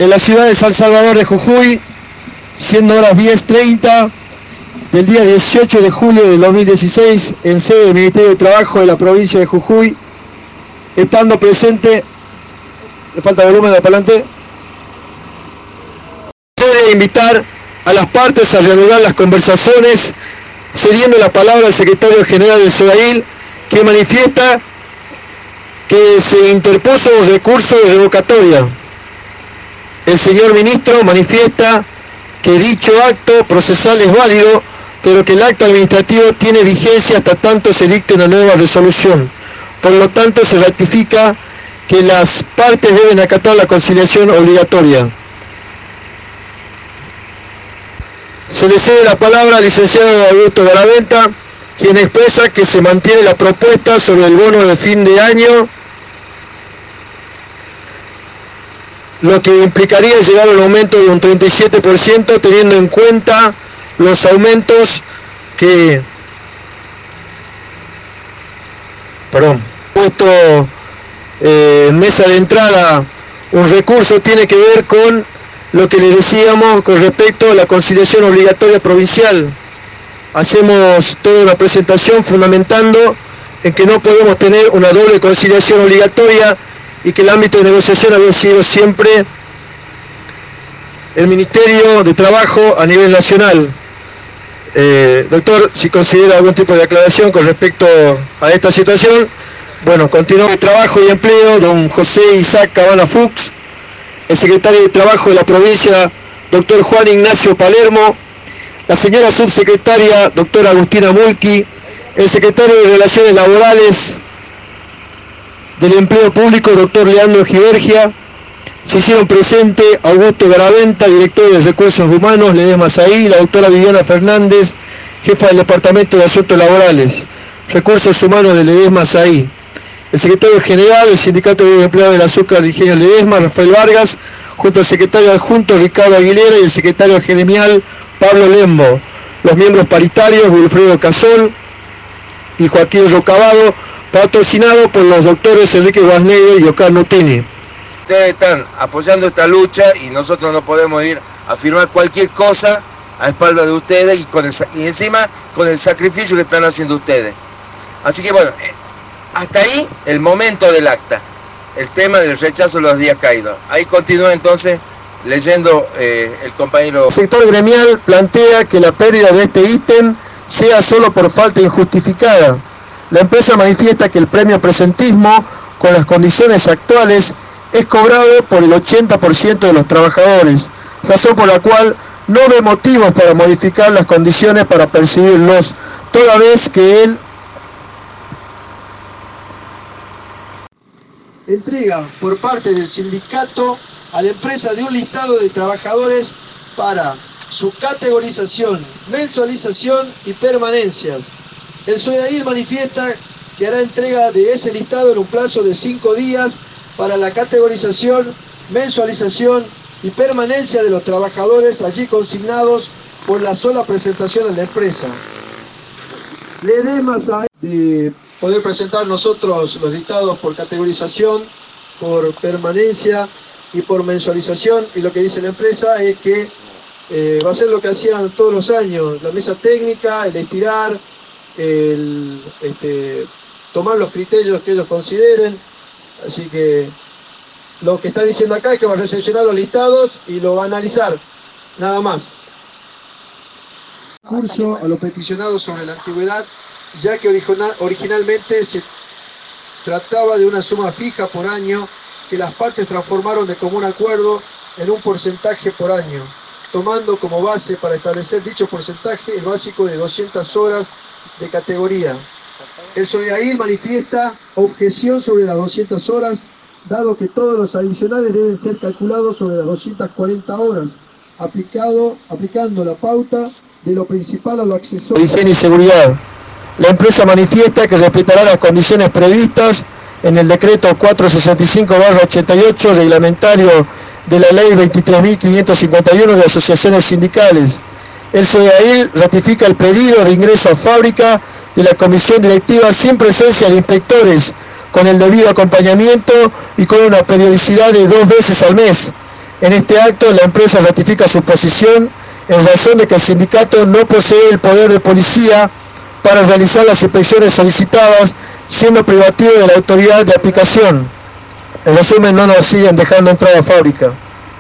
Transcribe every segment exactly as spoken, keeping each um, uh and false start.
en la ciudad de San Salvador de Jujuy, siendo horas diez treinta del día dieciocho de julio del dos mil dieciséis, en sede del Ministerio de Trabajo de la provincia de Jujuy, estando presente, le falta volumen para adelante, puede invitar a las partes a reanudar las conversaciones, cediendo la palabra al secretario general del SODAIL, que manifiesta que se interpuso un recurso de revocatoria. El señor ministro manifiesta que dicho acto procesal es válido, pero que el acto administrativo tiene vigencia hasta tanto se dicte una nueva resolución. Por lo tanto, se ratifica que las partes deben acatar la conciliación obligatoria. Se le cede la palabra al licenciado Augusto Garaventa, quien expresa que se mantiene la propuesta sobre el bono de fin de año, lo que implicaría llegar a un aumento de un treinta y siete por ciento, teniendo en cuenta los aumentos que, perdón, puesto eh, en mesa de entrada un recurso tiene que ver con lo que le decíamos con respecto a la conciliación obligatoria provincial. Hacemos toda una presentación fundamentando en que no podemos tener una doble conciliación obligatoria y que el ámbito de negociación había sido siempre el Ministerio de Trabajo a nivel nacional. Eh, doctor, si considera algún tipo de aclaración con respecto a esta situación. Bueno, continúa el Trabajo y Empleo, don José Isaac Cabana Fuchs, el secretario de Trabajo de la provincia, doctor Juan Ignacio Palermo, la señora subsecretaria, doctora Agustina Mulqui, el secretario de Relaciones Laborales del Empleo Público, doctor Leandro Givergia. Se hicieron presente Augusto Garaventa, director de Recursos Humanos, Ledesma Saí, la doctora Viviana Fernández, jefa del Departamento de Asuntos Laborales, Recursos Humanos de Ledesma Saí, el secretario general del Sindicato de Empleados del Azúcar de Ingenio Ledesma, Rafael Vargas, junto al secretario adjunto Ricardo Aguilera y el secretario gremial Pablo Lembo, los miembros paritarios Wilfredo Casol y Joaquín Rocabado, patrocinado por los doctores Enrique Guasneider y Ocar Nutini. Ustedes están apoyando esta lucha y nosotros no podemos ir a firmar cualquier cosa a espaldas de ustedes y, con el, y encima con el sacrificio que están haciendo ustedes. Así que bueno, hasta ahí el momento del acta, el tema del rechazo de los días caídos. Ahí continúa entonces leyendo eh, el compañero. El sector gremial plantea que la pérdida de este ítem sea solo por falta injustificada. La empresa manifiesta que el premio presentismo, con las condiciones actuales, es cobrado por el ochenta por ciento de los trabajadores, razón por la cual no ve motivos para modificar las condiciones para percibirlos, toda vez que él entrega por parte del sindicato a la empresa de un listado de trabajadores para su categorización, mensualización y permanencias. El SODAIL manifiesta que hará entrega de ese listado en un plazo de cinco días para la categorización, mensualización y permanencia de los trabajadores allí consignados por la sola presentación a la empresa. Le dé más a de poder presentar nosotros los listados por categorización, por permanencia y por mensualización, y lo que dice la empresa es que eh, va a ser lo que hacían todos los años, la mesa técnica, el estirar, el este, tomar los criterios que ellos consideren. Así que lo que está diciendo acá es que va a recepcionar los listados y lo va a analizar, nada más. Curso a los peticionados sobre la antigüedad, ya que original, originalmente se trataba de una suma fija por año que las partes transformaron de común acuerdo en un porcentaje por año, tomando como base para establecer dicho porcentaje el básico de doscientas horas de categoría. El SODAIL manifiesta objeción sobre las doscientas horas, dado que todos los adicionales deben ser calculados sobre las doscientas cuarenta horas, aplicado, aplicando la pauta de lo principal a lo accesorio. Higiene y seguridad. La empresa manifiesta que respetará las condiciones previstas en el decreto cuatrocientos sesenta y cinco barra ochenta y ocho, reglamentario de la ley veintitrés mil quinientos cincuenta y uno de asociaciones sindicales. El SODAIL ratifica el pedido de ingreso a fábrica de la comisión directiva sin presencia de inspectores, con el debido acompañamiento y con una periodicidad de dos veces al mes. En este acto, la empresa ratifica su posición en razón de que el sindicato no posee el poder de policía para realizar las inspecciones solicitadas, siendo privativo de la autoridad de aplicación. En resumen, no nos siguen dejando entrar a la fábrica.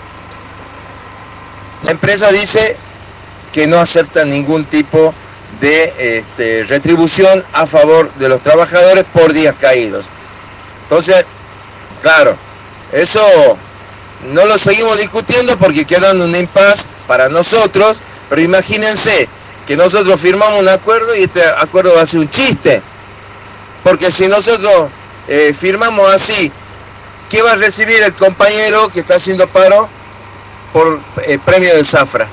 La empresa dice que no acepta ningún tipo de este, retribución a favor de los trabajadores por días caídos. Entonces, claro, eso no lo seguimos discutiendo porque queda en un impasse para nosotros, pero imagínense que nosotros firmamos un acuerdo y este acuerdo va a ser un chiste. Porque si nosotros eh, firmamos así, ¿qué va a recibir el compañero que está haciendo paro por el premio del Zafra?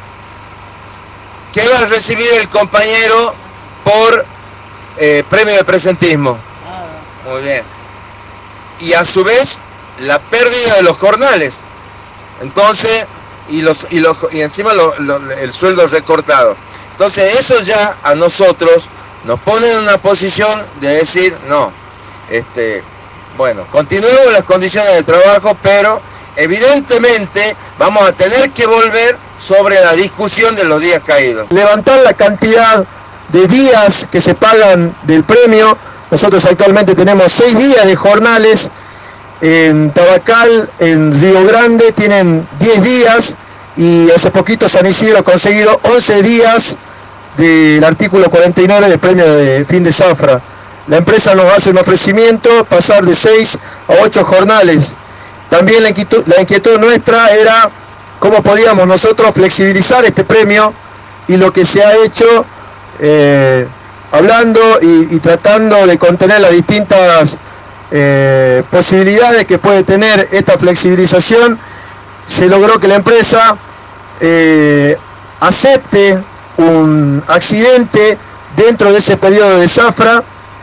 ¿Qué va a recibir el compañero por eh, premio de presentismo? Muy bien. Y a su vez, la pérdida de los jornales. Entonces, y, los, y, los, y encima lo, lo, el sueldo recortado. Entonces, eso ya a nosotros nos pone en una posición de decir, no, este, bueno, continuemos las condiciones de trabajo, pero evidentemente vamos a tener que volver sobre la discusión de los días caídos. Levantar la cantidad de días que se pagan del premio. Nosotros actualmente tenemos seis días de jornales. En Tabacal, en Río Grande, tienen diez días. Y hace poquito San Isidro ha conseguido once días del artículo cuarenta y nueve del premio de fin de Zafra. La empresa nos hace un ofrecimiento, pasar de seis a ocho jornales. También la inquietud, la inquietud nuestra era cómo podíamos nosotros flexibilizar este premio, y lo que se ha hecho, eh, hablando y, y tratando de contener las distintas eh, posibilidades que puede tener esta flexibilización, se logró que la empresa eh, acepte un accidente dentro de ese periodo de Zafra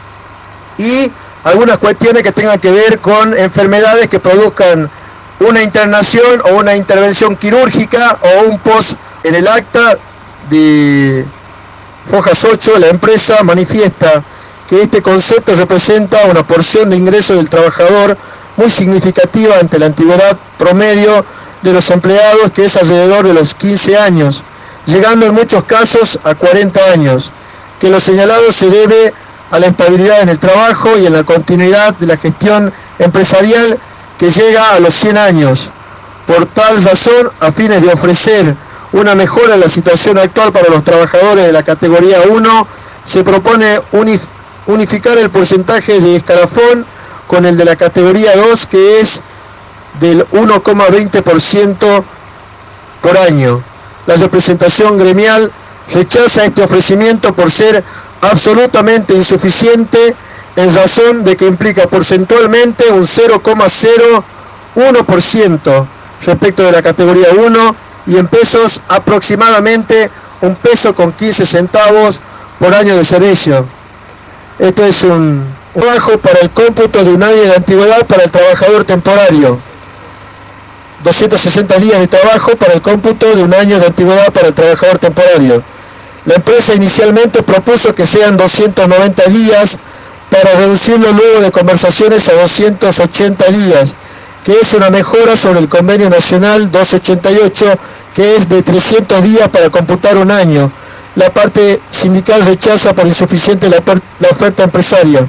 y algunas cuestiones que tengan que ver con enfermedades que produzcan una internación o una intervención quirúrgica o un post. En el acta de Fojas ocho, la empresa manifiesta que este concepto representa una porción de ingreso del trabajador muy significativa ante la antigüedad promedio de los empleados, que es alrededor de los quince años, llegando en muchos casos a cuarenta años, que lo señalado se debe a la estabilidad en el trabajo y en la continuidad de la gestión empresarial que llega a los cien años. Por tal razón, a fines de ofrecer una mejora en la situación actual para los trabajadores de la categoría uno, se propone unif- unificar el porcentaje de escalafón con el de la categoría dos, que es del uno coma veinte por ciento por año. La representación gremial rechaza este ofrecimiento por ser absolutamente insuficiente, en razón de que implica porcentualmente un cero coma cero uno por ciento respecto de la categoría uno y en pesos aproximadamente un peso con quince centavos por año de servicio. Esto es un trabajo para el cómputo de un año de antigüedad para el trabajador temporario. doscientos sesenta días de trabajo para el cómputo de un año de antigüedad para el trabajador temporario. La empresa inicialmente propuso que sean doscientos noventa días para reducirlo luego de conversaciones a doscientos ochenta días, que es una mejora sobre el convenio nacional doscientos ochenta y ocho, que es de trescientos días para computar un año. La parte sindical rechaza por insuficiente la, la oferta empresaria.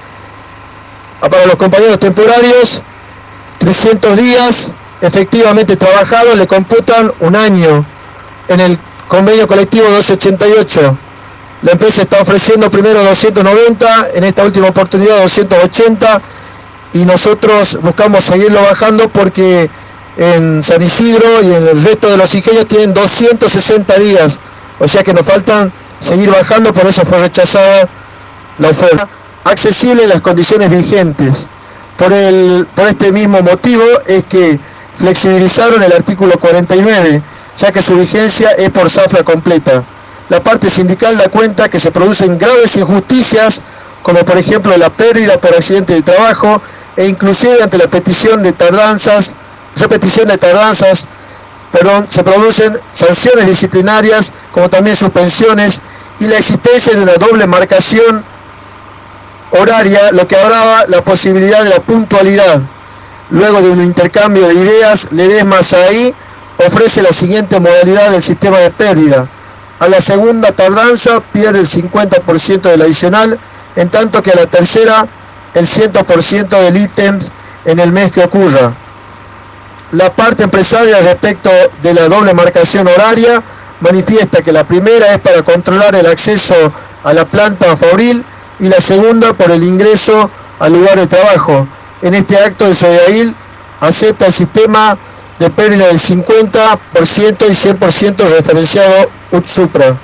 Para los compañeros temporarios, trescientos días efectivamente trabajados le computan un año. En el convenio colectivo doscientos ochenta y ocho, la empresa está ofreciendo primero doscientos noventa, en esta última oportunidad doscientos ochenta, y nosotros buscamos seguirlo bajando porque en San Isidro y en el resto de los ingenios tienen doscientos sesenta días, o sea que nos faltan seguir bajando, por eso fue rechazada la oferta. Accesible en las condiciones vigentes. Por, el, por este mismo motivo es que flexibilizaron el artículo cuarenta y nueve, ya que su vigencia es por zafra completa. La parte sindical da cuenta que se producen graves injusticias, como por ejemplo la pérdida por accidente de trabajo, e inclusive ante la petición de tardanzas, repetición de tardanzas, perdón, se producen sanciones disciplinarias, como también suspensiones, y la existencia de una doble marcación horaria, lo que agrava la posibilidad de la puntualidad. Luego de un intercambio de ideas, Ledesma Saí ofrece la siguiente modalidad del sistema de pérdida. A la segunda tardanza pierde el cincuenta por ciento del adicional, en tanto que a la tercera el cien por ciento del ítem en el mes que ocurra. La parte empresaria respecto de la doble marcación horaria manifiesta que la primera es para controlar el acceso a la planta fabril y la segunda por el ingreso al lugar de trabajo. En este acto el SODEAIL acepta el sistema de pérdida del cincuenta por ciento y cien por ciento referenciado U T SUPRA.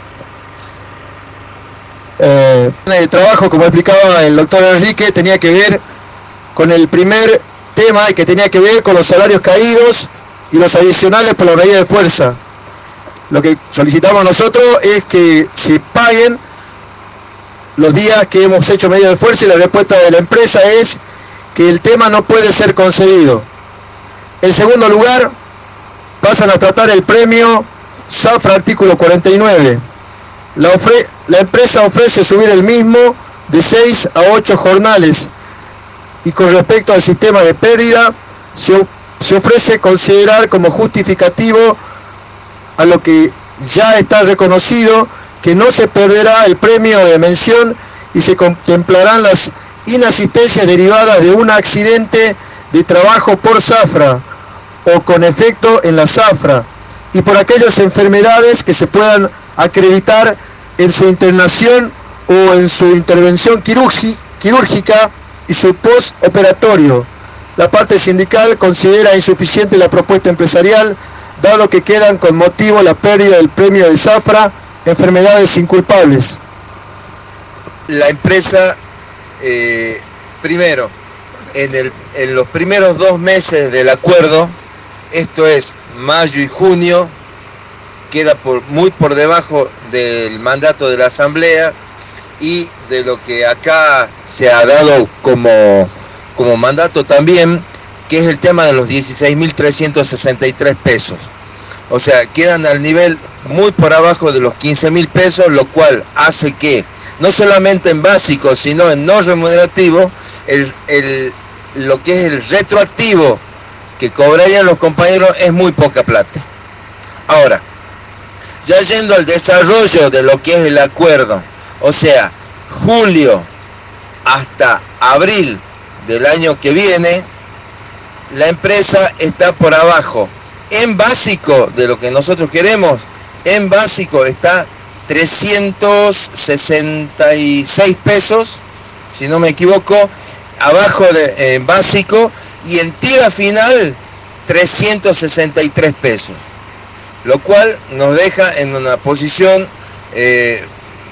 Eh, el trabajo, como explicaba el doctor Enrique, tenía que ver con el primer tema y que tenía que ver con los salarios caídos y los adicionales por la medida de fuerza. Lo que solicitamos nosotros es que se paguen los días que hemos hecho medida de fuerza, y la respuesta de la empresa es que el tema no puede ser concedido. En segundo lugar, pasan a tratar el premio Zafra artículo cuarenta y nueve. La, ofre, la empresa ofrece subir el mismo de seis a ocho jornales, y con respecto al sistema de pérdida se, se ofrece considerar como justificativo a lo que ya está reconocido que no se perderá el premio de mención y se contemplarán las inasistencias derivadas de un accidente de trabajo por Zafra o con efecto en la Zafra, y por aquellas enfermedades que se puedan acreditar en su internación o en su intervención quirúrgica y su postoperatorio. La parte sindical considera insuficiente la propuesta empresarial, dado que quedan con motivo la pérdida del premio de Zafra, enfermedades inculpables. La empresa, eh, primero, en, el, en los primeros dos meses del acuerdo, esto es mayo y junio, queda por, muy por debajo del mandato de la Asamblea y de lo que acá se ha dado como, como mandato también, que es el tema de los dieciséis mil trescientos sesenta y tres pesos. O sea, quedan al nivel muy por abajo de los quince mil pesos, lo cual hace que, no solamente en básico, sino en no remunerativo, el, el, lo que es el retroactivo que cobrarían los compañeros es muy poca plata. Ahora, ya yendo al desarrollo de lo que es el acuerdo, o sea, julio hasta abril del año que viene, la empresa está por abajo. En básico de lo que nosotros queremos, en básico está trescientos sesenta y seis pesos, si no me equivoco, abajo de en básico, y en tira final trescientos sesenta y tres pesos, lo cual nos deja en una posición eh,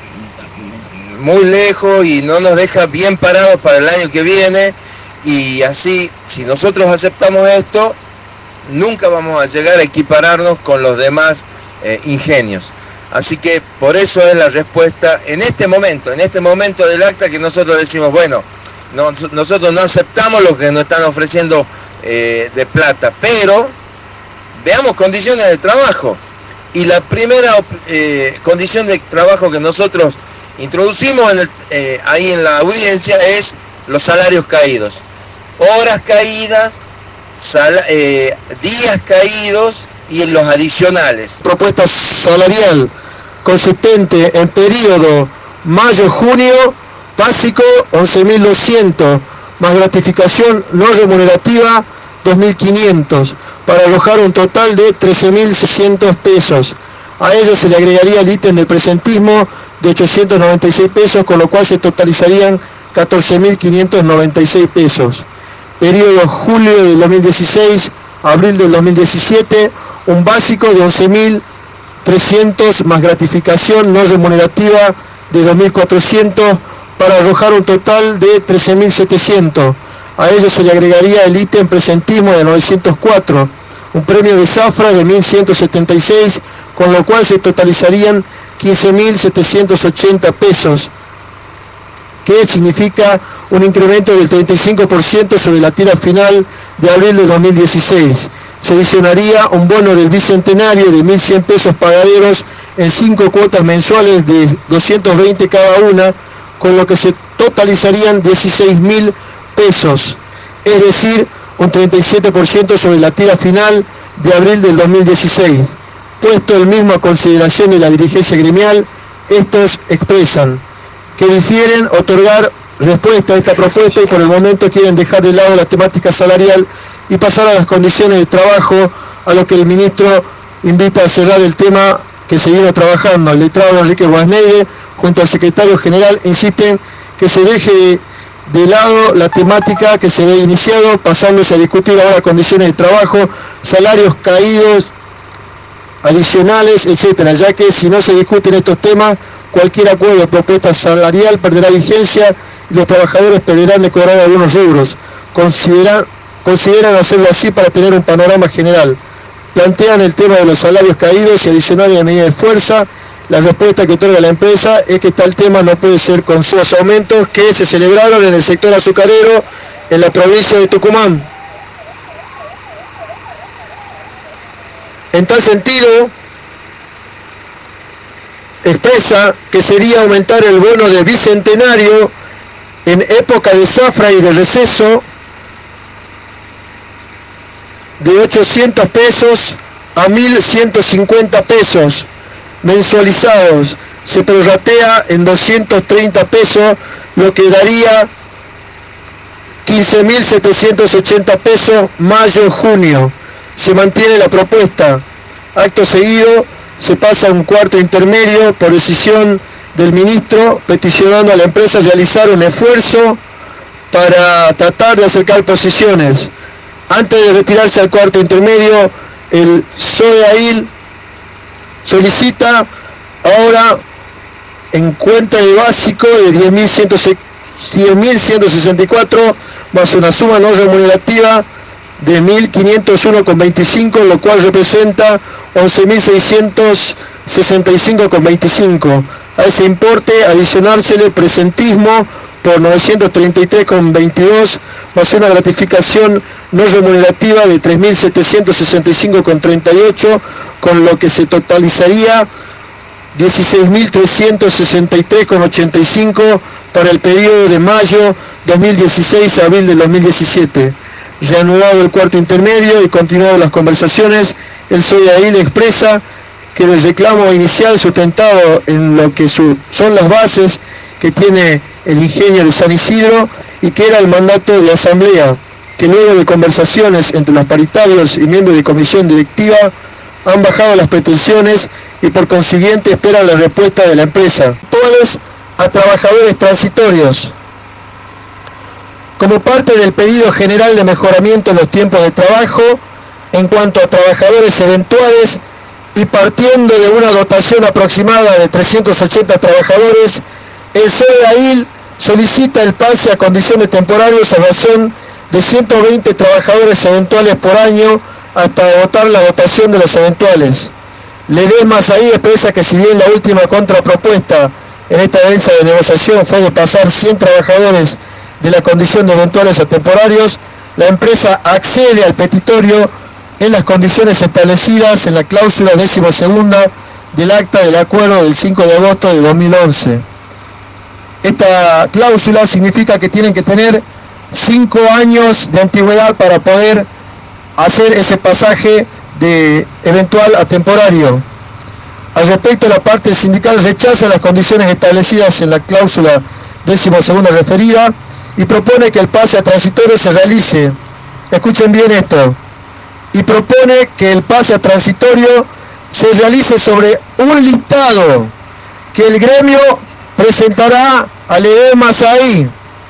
muy lejos y no nos deja bien parados para el año que viene. Y así, si nosotros aceptamos esto, nunca vamos a llegar a equipararnos con los demás eh, ingenios. Así que por eso es la respuesta en este momento, en este momento del acta, que nosotros decimos, bueno, no, nosotros no aceptamos lo que nos están ofreciendo eh, de plata, pero veamos condiciones de trabajo. Y la primera eh, condición de trabajo que nosotros introducimos en el, eh, ahí en la audiencia es los salarios caídos. Horas caídas, sal, eh, días caídos y en los adicionales. Propuesta salarial consistente en periodo mayo-junio, básico once mil doscientos, más gratificación no remunerativa dos mil quinientos, para arrojar un total de trece mil seiscientos pesos. A ello se le agregaría el ítem de presentismo de ochocientos noventa y seis pesos, con lo cual se totalizarían catorce mil quinientos noventa y seis pesos. Periodo julio del dos mil dieciséis, abril del dos mil diecisiete, un básico de once mil trescientos más gratificación no remunerativa de dos mil cuatrocientos, para arrojar un total de trece mil setecientos. A ello se le agregaría el ítem presentismo de novecientos cuatro, un premio de Zafra de mil ciento setenta y seis, con lo cual se totalizarían quince mil setecientos ochenta pesos, que significa un incremento del treinta y cinco por ciento sobre la tira final de abril de dos mil dieciséis. Se adicionaría un bono del bicentenario de mil cien pesos pagaderos en cinco cuotas mensuales de doscientos veinte cada una, con lo que se totalizarían dieciséis mil pesos, es decir, un treinta y siete por ciento sobre la tira final de abril del dos mil dieciséis. Puesto el mismo a consideración de la dirigencia gremial, estos expresan que difieren otorgar respuesta a esta propuesta y por el momento quieren dejar de lado la temática salarial y pasar a las condiciones de trabajo, a lo que el ministro invita a cerrar el tema que se vino trabajando. El letrado Enrique Guasneide, junto al secretario general, insisten que se deje de, de lado la temática que se ve iniciado, pasándose a discutir ahora condiciones de trabajo, salarios caídos, adicionales, etcétera, ya que si no se discuten estos temas, cualquier acuerdo de propuesta salarial perderá vigencia y los trabajadores perderán de cobrar algunos rubros. Consideran, consideran hacerlo así para tener un panorama general. Plantean el tema de los salarios caídos y adicionales de medida de fuerza. La respuesta que otorga la empresa es que tal tema no puede ser con los aumentos que se celebraron en el sector azucarero en la provincia de Tucumán. En tal sentido, expresa que sería aumentar el bono de bicentenario en época de zafra y de receso de ochocientos pesos a mil ciento cincuenta pesos mensualizados. Se prorratea en doscientos treinta pesos, lo que daría quince mil setecientos ochenta pesos mayo-junio. Se mantiene la propuesta. Acto seguido se pasa a un cuarto intermedio por decisión del ministro, peticionando a la empresa realizar un esfuerzo para tratar de acercar posiciones. Antes de retirarse al cuarto intermedio, el SODEAIL solicita ahora en cuenta de básico de diez mil ciento sesenta y cuatro más una suma no remunerativa de mil quinientos uno con veinticinco, lo cual representa once mil seiscientos sesenta y cinco con veinticinco. A ese importe adicionársele presentismo por novecientos treinta y tres con veintidós más una gratificación no remunerativa de tres mil setecientos sesenta y cinco con treinta y ocho, con lo que se totalizaría dieciséis mil trescientos sesenta y tres con ochenta y cinco para el periodo de mayo dos mil dieciséis a abril del dos mil diecisiete. Reanudado el cuarto intermedio y continuado las conversaciones, el SODEAIL expresa que el reclamo inicial sustentado en lo que su, son las bases que tiene el ingenio de San Isidro y que era el mandato de asamblea, que luego de conversaciones entre los paritarios y miembros de comisión directiva han bajado las pretensiones y por consiguiente esperan la respuesta de la empresa. Actuales a trabajadores transitorios. Como parte del pedido general de mejoramiento en los tiempos de trabajo, en cuanto a trabajadores eventuales y partiendo de una dotación aproximada de trescientos ochenta trabajadores, el SODEAIL solicita el pase a condición de temporarios a razón de ciento veinte trabajadores eventuales por año hasta agotar la dotación de los eventuales. Ledesmas ahí expresa que si bien la última contrapropuesta en esta mesa de negociación fue de pasar cien trabajadores de la condición de eventuales a temporarios, la empresa accede al petitorio en las condiciones establecidas en la cláusula decimosegunda del acta del acuerdo del cinco de agosto de dos mil once. Esta cláusula significa que tienen que tener cinco años de antigüedad para poder hacer ese pasaje de eventual a temporario. Al respecto, la parte sindical rechaza las condiciones establecidas en la cláusula decimosegunda referida y propone que el pase a transitorio se realice, escuchen bien esto, y propone que el pase a transitorio se realice sobre un listado que el gremio presentará a Ledesmas ahí.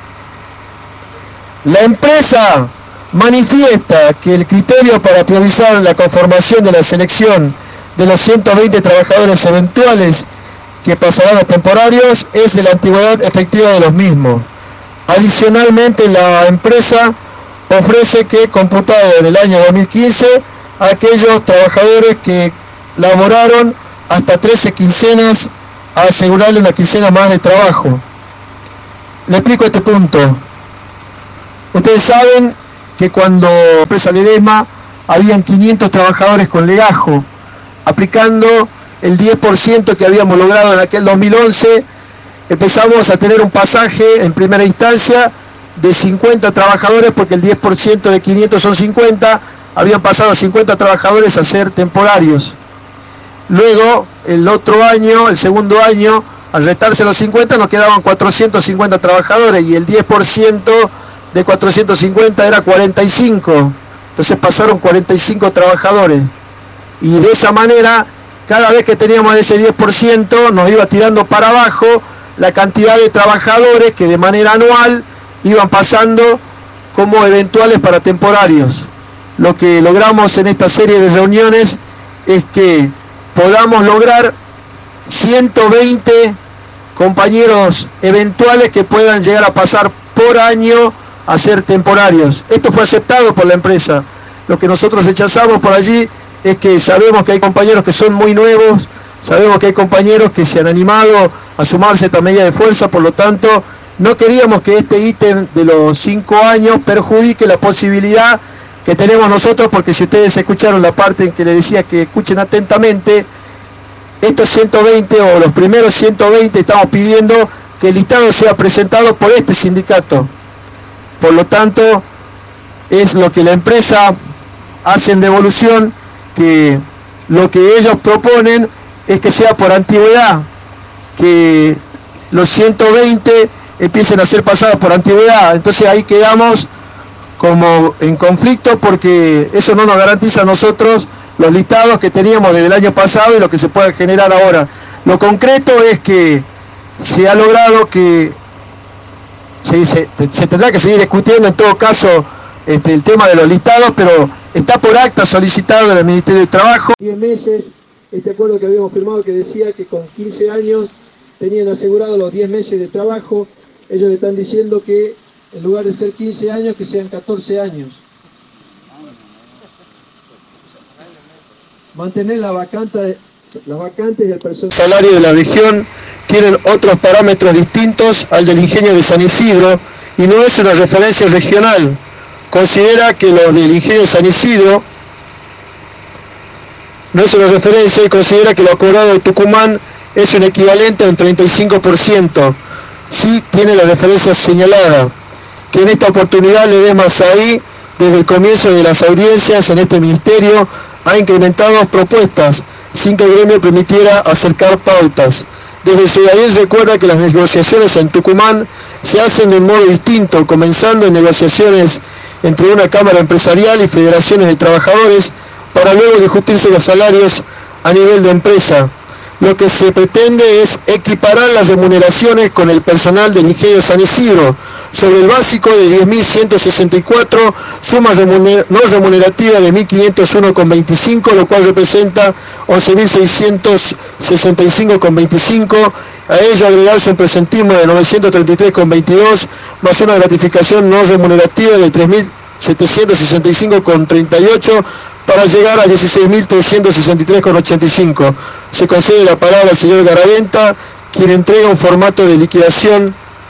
La empresa manifiesta que el criterio para priorizar la conformación de la selección de los ciento veinte trabajadores eventuales que pasarán a temporarios es de la antigüedad efectiva de los mismos. Adicionalmente, la empresa ofrece que, computado en el año dos mil quince, a aquellos trabajadores que laboraron hasta trece quincenas, a asegurarle una quincena más de trabajo. Le explico este punto. Ustedes saben que cuando la empresa Ledesma habían quinientos trabajadores con legajo, aplicando el diez por ciento que habíamos logrado en aquel dos mil once, empezamos a tener un pasaje en primera instancia de cincuenta trabajadores, porque el diez por ciento de quinientos son cincuenta, habían pasado a cincuenta trabajadores a ser temporarios. Luego, el otro año, el segundo año, al restarse los cincuenta, nos quedaban cuatrocientos cincuenta trabajadores, y el diez por ciento de cuatrocientos cincuenta era cuarenta y cinco. Entonces pasaron cuarenta y cinco trabajadores. Y de esa manera, cada vez que teníamos ese diez por ciento, nos iba tirando para abajo la cantidad de trabajadores que de manera anual iban pasando como eventuales para temporarios. Lo que logramos en esta serie de reuniones es que podamos lograr ciento veinte compañeros eventuales que puedan llegar a pasar por año a ser temporarios. Esto fue aceptado por la empresa. Lo que nosotros rechazamos por allí es que sabemos que hay compañeros que son muy nuevos, sabemos que hay compañeros que se han animado a sumarse a esta medida de fuerza, por lo tanto, no queríamos que este ítem de los cinco años perjudique la posibilidad que tenemos nosotros, porque si ustedes escucharon la parte en que les decía que escuchen atentamente, estos ciento veinte o los primeros ciento veinte estamos pidiendo que el listado sea presentado por este sindicato. Por lo tanto, es lo que la empresa hace en devolución, que lo que ellos proponen es que sea por antigüedad, que los ciento veinte empiecen a ser pasados por antigüedad. Entonces ahí quedamos como en conflicto, porque eso no nos garantiza a nosotros los listados que teníamos desde el año pasado y lo que se puede generar ahora. Lo concreto es que se ha logrado que se, se, se tendrá que seguir discutiendo en todo caso este, el tema de los listados, pero está por acta solicitado en el Ministerio de Trabajo. diez meses, este acuerdo que habíamos firmado que decía que con quince años tenían asegurado los diez meses de trabajo. Ellos están diciendo que en lugar de ser quince años, que sean catorce años. Mantener la vacante, las vacantes del personal. Salario de la región tienen otros parámetros distintos al del ingenio de San Isidro y no es una referencia regional. Considera que los del ingenio de San Isidro no es una referencia y considera que lo acordado de Tucumán es un equivalente a un treinta y cinco por ciento. Sí tiene la referencia señalada, que en esta oportunidad le dé Masaí, desde el comienzo de las audiencias en este ministerio, ha incrementado propuestas, sin que el gremio permitiera acercar pautas. Desde su ayer recuerda que las negociaciones en Tucumán se hacen de un modo distinto, comenzando en negociaciones entre una cámara empresarial y federaciones de trabajadores, para luego discutirse los salarios a nivel de empresa. Lo que se pretende es equiparar las remuneraciones con el personal del ingenio San Isidro, sobre el básico de diez mil ciento sesenta y cuatro, suma remuner no remunerativa de mil quinientos uno coma veinticinco, lo cual representa once mil seiscientos sesenta y cinco coma veinticinco, a ello agregarse un presentismo de novecientos treinta y tres coma veintidós, más una gratificación no remunerativa de tres mil setecientos sesenta y cinco coma treinta y ocho, para llegar a dieciséis mil trescientos sesenta y tres coma ochenta y cinco. Se concede la palabra al señor Garaventa, quien entrega un formato de liquidación.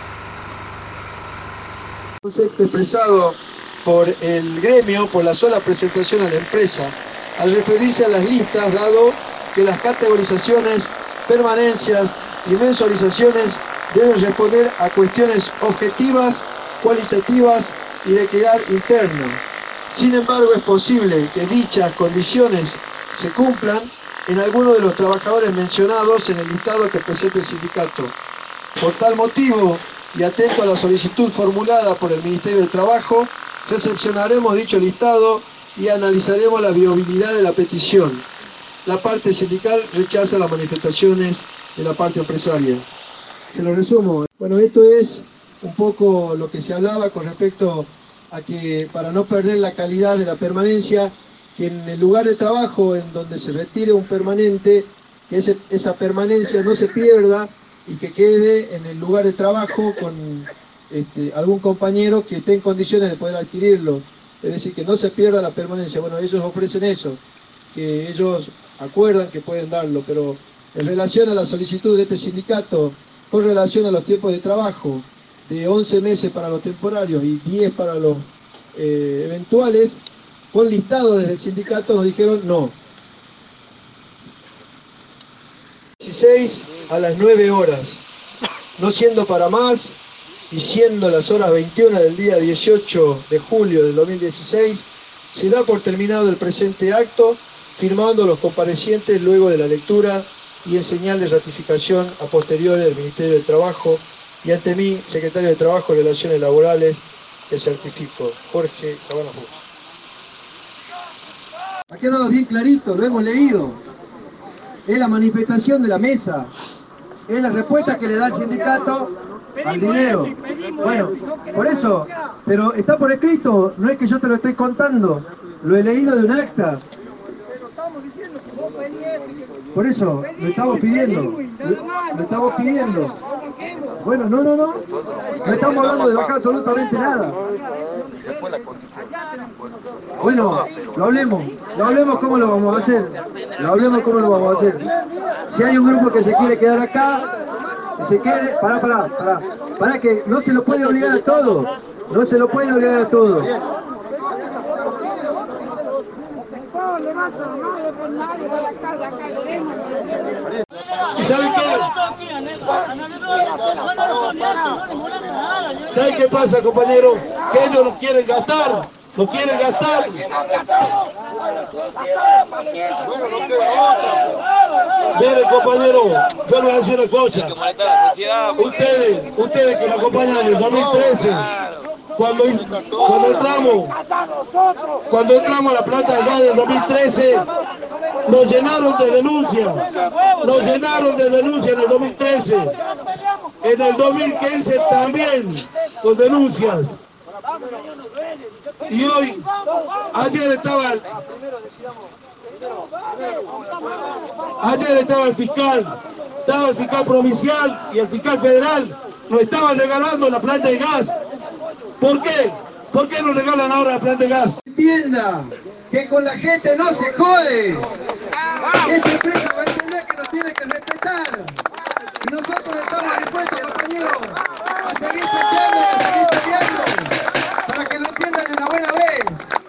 Concepto expresado por el gremio por la sola presentación a la empresa, al referirse a las listas, dado que las categorizaciones, permanencias y mensualizaciones deben responder a cuestiones objetivas, cualitativas y de equidad interna. Sin embargo, es posible que dichas condiciones se cumplan en alguno de los trabajadores mencionados en el listado que presente el sindicato. Por tal motivo, y atento a la solicitud formulada por el Ministerio de Trabajo, recepcionaremos dicho listado y analizaremos la viabilidad de la petición. La parte sindical rechaza las manifestaciones de la parte empresaria. Se lo resumo. Bueno, esto es un poco lo que se hablaba con respecto a que, para no perder la calidad de la permanencia, que en el lugar de trabajo en donde se retire un permanente, que ese, esa permanencia no se pierda y que quede en el lugar de trabajo con este, algún compañero que esté en condiciones de poder adquirirlo. Es decir, que no se pierda la permanencia. Bueno, ellos ofrecen eso, que ellos acuerdan que pueden darlo, pero en relación a la solicitud de este sindicato, con relación a los tiempos de trabajo, de once meses para los temporarios y diez para los eh, eventuales, con listado desde el sindicato nos dijeron no. dieciséis a las nueve horas, no siendo para más, y siendo las horas veintiuna del día dieciocho de julio del dos mil dieciséis, se da por terminado el presente acto, firmando los comparecientes luego de la lectura y en señal de ratificación a posteriori del Ministerio de Trabajo y ante mí, Secretario de Trabajo y Relaciones Laborales, que certifico, Jorge Cabana Fuchs. Ha quedado bien clarito, lo hemos leído. Es la manifestación de la mesa, es la respuesta que le da el sindicato al dinero. Bueno, por eso, pero está por escrito, no es que yo te lo estoy contando, lo he leído de un acta. Por eso, lo estamos pidiendo, lo, lo estamos pidiendo. Bueno, no, no, no, no estamos hablando de bajar absolutamente nada. Bueno, lo hablemos, lo hablemos cómo lo vamos a hacer, lo hablemos cómo lo vamos a hacer. Si hay un grupo que se quiere quedar acá, que se quede, pará, pará, pará, pará que no se lo puede obligar a todos, no se lo puede obligar a todos. ¿Y saben qué? ¿Saben qué pasa, compañero? Que ellos no quieren gastar, no quieren gastar. Miren, compañero, yo les voy a decir una cosa. Ustedes, ustedes que nos acompañan en el dos mil trece, cuando, cuando entramos, cuando entramos a la planta de gas del dos mil trece, nos llenaron de denuncias, nos llenaron de denuncias en el dos mil trece, en el dos mil quince también, con denuncias. Y hoy, ayer estaba, ayer estaba el fiscal, estaba el fiscal provincial y el fiscal federal, nos estaban regalando la planta de gas. ¿Por qué? ¿Por qué nos regalan ahora la planta de gas? Entienda que con la gente no se jode. Esta empresa va a entender que nos tiene que respetar. Y nosotros estamos dispuestos, compañeros, a seguir peleando y a seguir peleando para que lo entiendan de una buena vez.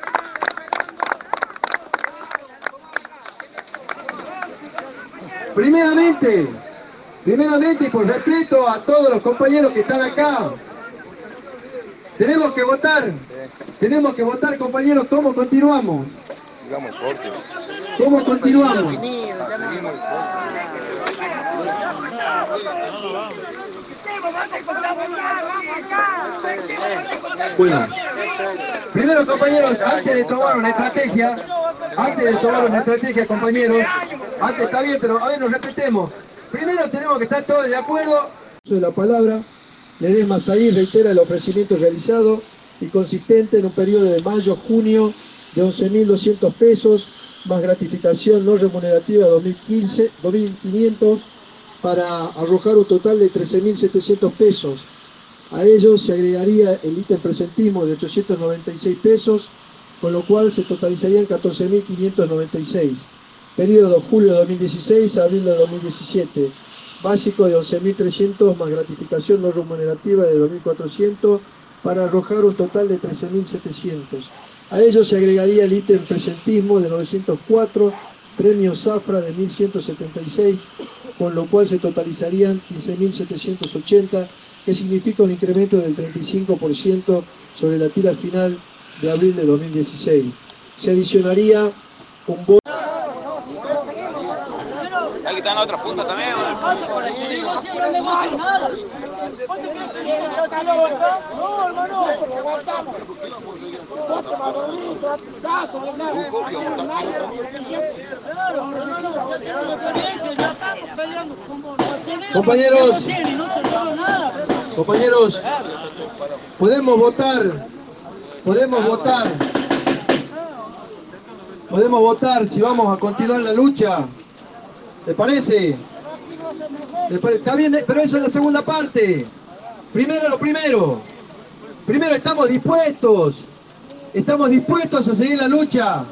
Primeramente, primeramente y por respeto a todos los compañeros que están acá, tenemos que votar, tenemos que votar, compañeros, ¿cómo continuamos? ¿Cómo continuamos? Bueno, primero, compañeros, antes de tomar una estrategia, antes de tomar una estrategia, compañeros, antes está bien, pero a ver, nos respetemos. Primero tenemos que estar todos de acuerdo. De la palabra, Ledesma Zahí reitera el ofrecimiento realizado y consistente en un periodo de mayo-junio de once mil doscientos pesos, más gratificación no remunerativa de dos mil quince, dos mil quinientos, para arrojar un total de trece mil setecientos pesos. A ello se agregaría el ítem presentismo de ochocientos noventa y seis pesos, con lo cual se totalizarían catorce mil quinientos noventa y seis. Periodo julio de dos mil dieciséis a abril de dos mil diecisiete. Básico de once mil trescientos más gratificación no remunerativa de dos mil cuatrocientos para arrojar un total de trece mil setecientos. A ello se agregaría el ítem presentismo de novecientos cuatro, premio Zafra de mil ciento setenta y seis, con lo cual se totalizarían quince mil setecientos ochenta, que significa un incremento del treinta y cinco por ciento sobre la tira final de abril de dos mil dieciséis. Se adicionaría un bono. Aquí están otras puntas también. Compañeros, compañeros, podemos votar, podemos votar, podemos votar si vamos a continuar la lucha. ¿Le parece? ¿Le parece? Está bien, pero eso es la segunda parte. Primero lo primero. Primero estamos dispuestos. Estamos dispuestos a seguir la lucha.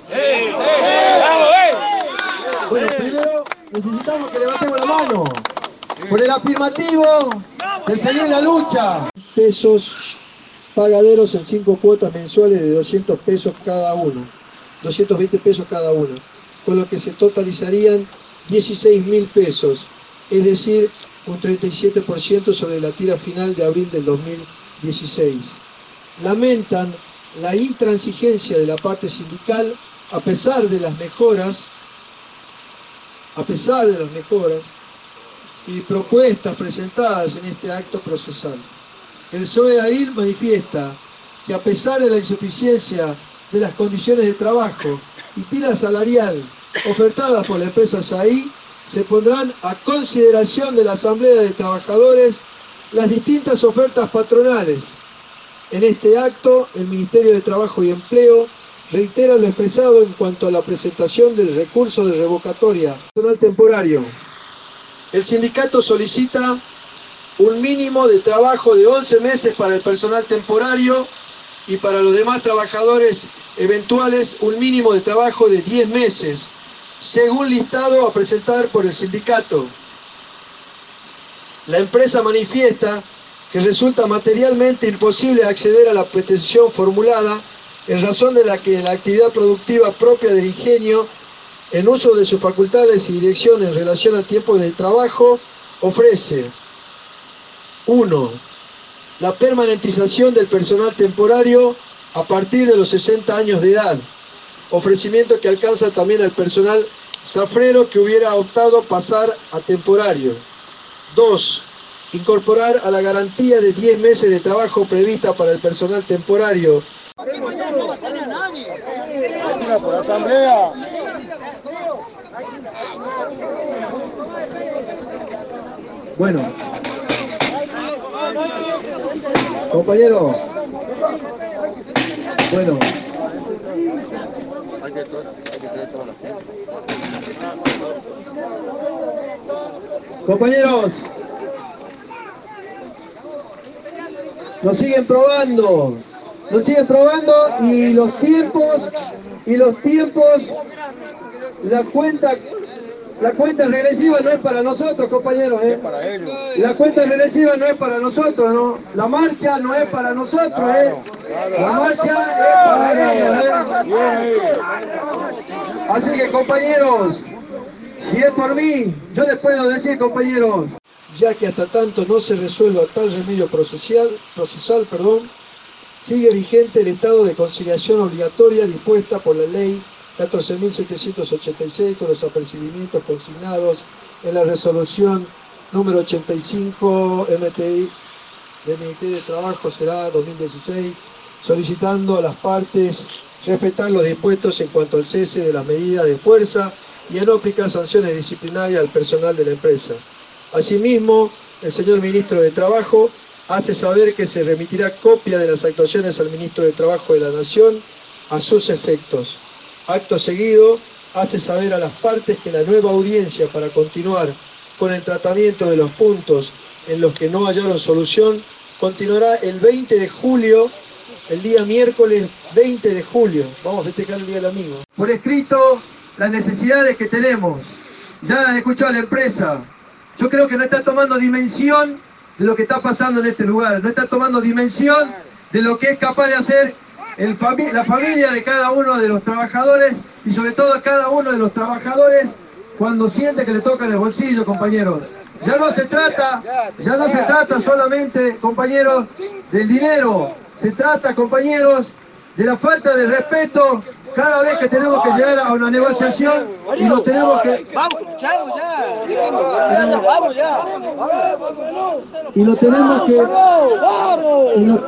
Bueno, primero necesitamos que levantemos la mano. Por el afirmativo de seguir la lucha. Pesos pagaderos en cinco cuotas mensuales de doscientos pesos cada uno. doscientos veinte pesos cada uno. Con lo que se totalizarían dieciséis mil pesos, es decir, un treinta y siete por ciento sobre la tira final de abril del dos mil dieciséis. Lamentan la intransigencia de la parte sindical a pesar de las mejoras, a pesar de las mejoras y propuestas presentadas en este acto procesal. El S O E A I L manifiesta que a pesar de la insuficiencia de las condiciones de trabajo y tira salarial ofertadas por la empresa S A I, se pondrán a consideración de la Asamblea de Trabajadores las distintas ofertas patronales. En este acto, el Ministerio de Trabajo y Empleo reitera lo expresado en cuanto a la presentación del recurso de revocatoria personal temporario. El sindicato solicita un mínimo de trabajo de once meses para el personal temporario y para los demás trabajadores eventuales un mínimo de trabajo de diez meses, según listado a presentar por el sindicato. La empresa manifiesta que resulta materialmente imposible acceder a la pretensión formulada en razón de la que la actividad productiva propia del ingenio, en uso de sus facultades y dirección en relación al tiempo de trabajo, ofrece uno. La permanentización del personal temporario a partir de los sesenta años de edad, ofrecimiento que alcanza también al personal zafrero que hubiera optado pasar a temporario. dos. Incorporar a la garantía de diez meses de trabajo prevista para el personal temporario. Bueno, compañeros, bueno, compañeros, nos siguen probando, nos siguen probando y los tiempos, y los tiempos, la cuenta, la cuenta regresiva no es para nosotros, compañeros, ¿eh? La cuenta regresiva no es para nosotros, ¿no? La marcha no es para nosotros, ¿eh? La marcha es para ellos, ¿eh? Así que, compañeros, si es por mí, yo les puedo decir, compañeros, ya que hasta tanto no se resuelva tal remedio procesal, procesal perdón, sigue vigente el estado de conciliación obligatoria dispuesta por la ley catorce mil setecientos ochenta y seis con los apercibimientos consignados en la resolución número ochenta y cinco M T I del Ministerio de Trabajo será dos mil dieciséis, solicitando a las partes respetar los dispuestos en cuanto al cese de las medidas de fuerza y a no aplicar sanciones disciplinarias al personal de la empresa. Asimismo, el señor Ministro de Trabajo hace saber que se remitirá copia de las actuaciones al Ministro de Trabajo de la Nación a sus efectos. Acto seguido, hace saber a las partes que la nueva audiencia para continuar con el tratamiento de los puntos en los que no hallaron solución continuará el veinte de julio, el día miércoles veinte de julio. Vamos a festejar el Día del Amigo. Por escrito, las necesidades que tenemos. Ya han escuchado a la empresa. Yo creo que no está tomando dimensión de lo que está pasando en este lugar, no está tomando dimensión de lo que es capaz de hacer el fami la familia de cada uno de los trabajadores y sobre todo cada uno de los trabajadores cuando siente que le tocan el bolsillo, compañeros. Ya no se trata, ya no se trata solamente, compañeros, del dinero, se trata, compañeros, de la falta de respeto cada vez que tenemos que llegar a una negociación y nos tenemos que... Vamos, chao, ya. Vamos, ya. Y lo tenemos que... y lo-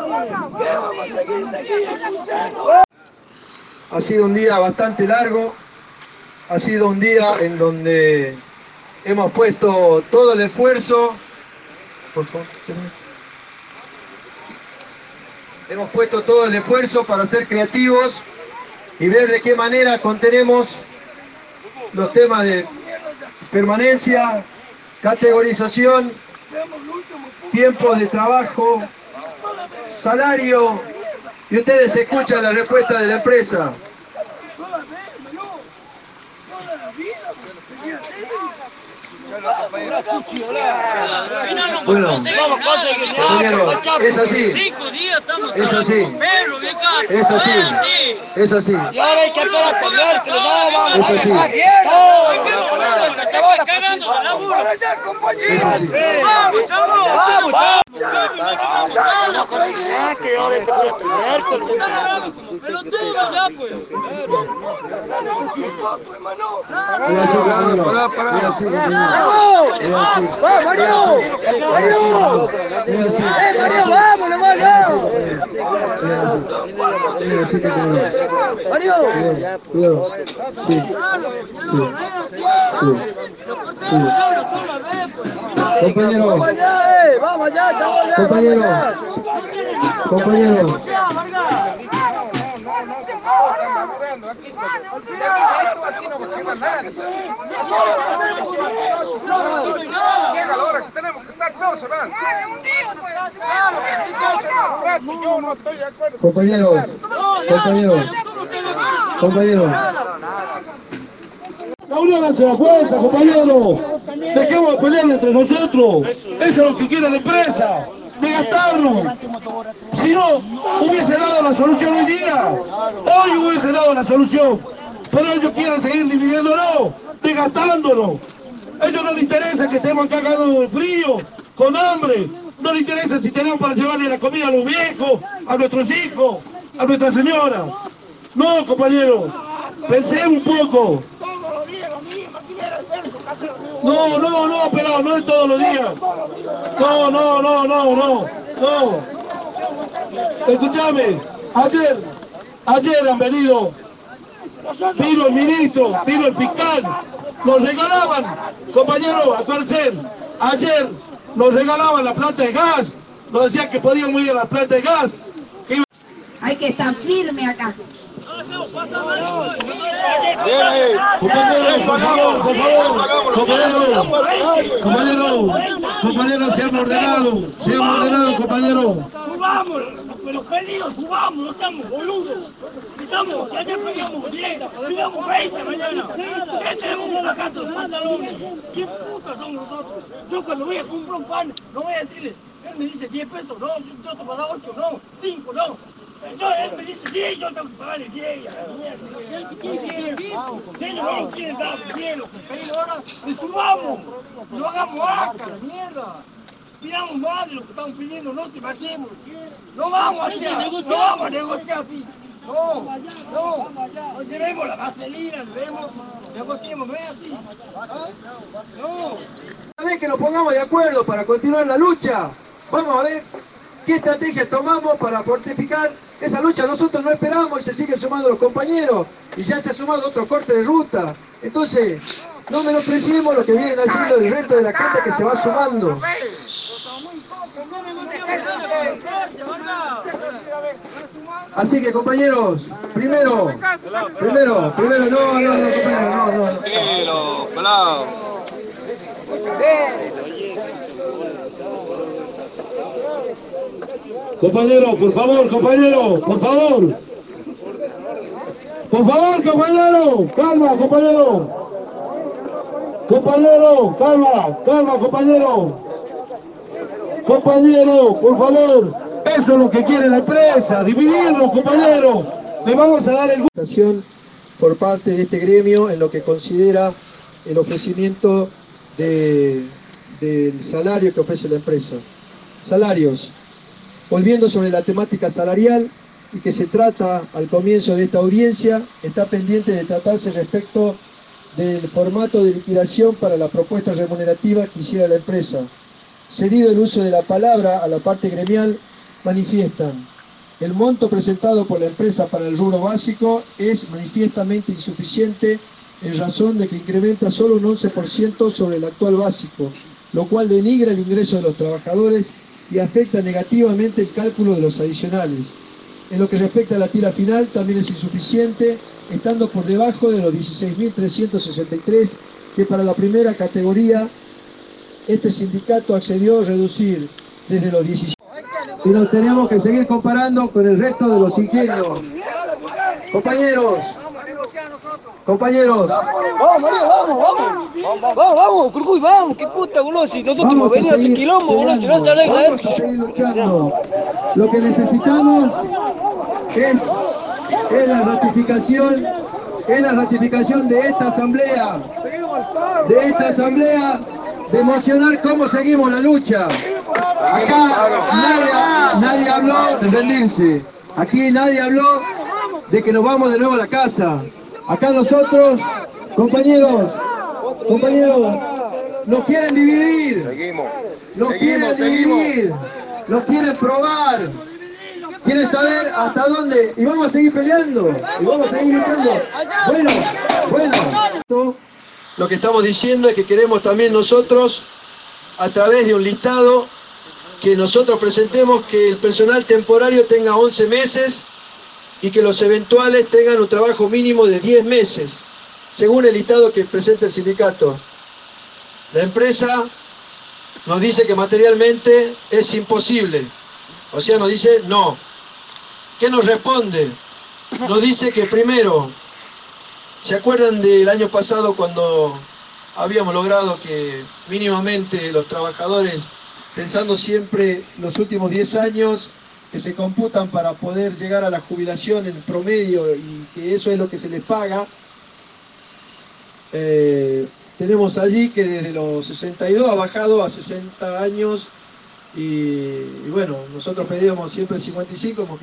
Ha sido un día bastante largo, ha sido un día en donde hemos puesto todo el esfuerzo... Por favor, hemos puesto todo el esfuerzo para ser creativos y ver de qué manera contenemos los temas de permanencia, categorización, tiempos de trabajo, salario, y ustedes escuchan la respuesta de la empresa. Bueno, compañeros, es así, es así, es así, es así. Y ahora hay que esperar hasta el miércoles, no, vamos Es así. a dejar. ahora, cagando, pues, laburo. para allá, compañero. Eso sí. Vamos, chavo. Vamos, vamos. No crees que ahora este puede tener, Pelotudo, ya, pues. Es así, compañero. Es así, compañero. Es así. ¡Vamos, Mario! ¡Mario! Es así. ¡Eh, Mario, vámonos, Mario! Es así, compañero. ¡Mario! Cuidado, cuidado. Sí. Sí. Sí. Sí. Compañero. ¡Vamos allá, eh! ¡Vamos allá, chavos! allá, Compañero. vamos allá. Compañero. Llega la hora que tenemos que estar todos, ¿verdad? Yo no estoy de acuerdo. Compañeros. Compañeros. Compañeros. La unión hace la fuerza, compañero. Dejemos de pelear entre nosotros. Eso es lo que quiere la empresa. De gastarnos. Si no, hubiese dado la solución hoy día. Hoy hubiese dado la solución. Pero ellos quieren seguir dividiéndonos, desgastándonos. A ellos no les interesa que estemos acá cagados de frío, con hambre. No les interesa si tenemos para llevarle la comida a los viejos, a nuestros hijos, a nuestra señora. No, compañero. Pensemos un poco. No, no, no, pero no es todos los días. No, no, no, no, no, no. Escúchame, ayer, ayer han venido, vino el ministro, vino el fiscal, nos regalaban, compañero, acuérdense, ayer nos regalaban la planta de gas, nos decían que podíamos ir a la planta de gas. Que... Hay que estar firme acá. Compañero, por favor, por favor, compañero, compañero, compañero, seamos ordenados, seamos ordenados, compañero. Jugamos, pero perdidos jugamos, no estamos boludos. Estamos, que ayer pegamos diez, pegamos veinte mañana. ¿Qué tenemos un fracaso de pantalones? ¿Qué putas somos nosotros? Yo cuando voy a comprar un pan, no voy a decirle, él me dice diez pesos, no, yo te pago ocho, no, cinco, no. Entonces él me dice diez, yo tengo que pagarle diez, a la mierda. Si ellos no quieren dar diez, lo que pedimos ahora, le subamos, lo hagamos acá, la mierda. Pidamos más de lo que estamos pidiendo, no se bajemos. No vamos a hacer, no vamos a negociar así. No, no, no llevemos la vaselina, llevemos, negociemos, no es así. No. Una vez que nos pongamos de acuerdo para continuar la lucha, vamos a ver qué estrategia tomamos para fortificar esa lucha. Nosotros no esperamos y se siguen sumando los compañeros y ya se ha sumado otro corte de ruta. Entonces, no menospreciemos lo que vienen haciendo el resto de la gente que se va sumando. Así que, compañeros, primero, primero, primero, no, no, no, compañero, no, no. Tranquilo, pelado. Compañero, por favor, compañero, por favor. Por favor, compañero, calma, compañero. Compañero, calma, calma, compañero. Compañero, por favor. Eso es lo que quiere la empresa, dividirnos, compañero. Le vamos a dar el gusto por parte de este gremio en lo que considera el ofrecimiento de, del salario que ofrece la empresa. Salarios. Volviendo sobre la temática salarial y que se trata al comienzo de esta audiencia, está pendiente de tratarse respecto del formato de liquidación para la propuesta remunerativa que hiciera la empresa. Cedido el uso de la palabra a la parte gremial, manifiestan: el monto presentado por la empresa para el rubro básico es manifiestamente insuficiente en razón de que incrementa solo un once por ciento sobre el actual básico, lo cual denigra el ingreso de los trabajadores y afecta negativamente el cálculo de los adicionales. En lo que respecta a la tira final, también es insuficiente, estando por debajo de los dieciséis mil trescientos sesenta y tres que para la primera categoría este sindicato accedió a reducir desde los diecisiete. Y nos tenemos que seguir comparando con el resto de los ingenieros. Compañeros, compañeros. Vamos, Mario, vamos, vamos. Vamos, vamos, Curcuy, vamos, qué puta, boludo. Si nosotros hemos venido a hacer quilombo, boludo, si no se arregla esto. Vamos a seguir luchando. Lo que necesitamos es, es la ratificación es la ratificación de esta asamblea, de esta asamblea, de emocionar cómo seguimos la lucha. Acá nadie, nadie habló de rendirse, aquí nadie habló de que nos vamos de nuevo a la casa. Acá nosotros, compañeros, compañeros, nos quieren dividir, nos quieren dividir, nos quieren probar, quieren saber hasta dónde, y vamos a seguir peleando, y vamos a seguir luchando. Bueno, bueno. Lo que estamos diciendo es que queremos también nosotros, a través de un listado, que nosotros presentemos que el personal temporario tenga once meses y que los eventuales tengan un trabajo mínimo de diez meses, según el listado que presenta el sindicato. La empresa nos dice que materialmente es imposible, o sea, nos dice no. ¿Qué nos responde? Nos dice que primero, ¿se acuerdan del año pasado cuando habíamos logrado que mínimamente los trabajadores, pensando siempre los últimos diez años que se computan para poder llegar a la jubilación en promedio y que eso es lo que se les paga? Eh, tenemos allí que desde los sesenta y dos ha bajado a sesenta años y, y bueno, nosotros pedíamos siempre cincuenta y cinco.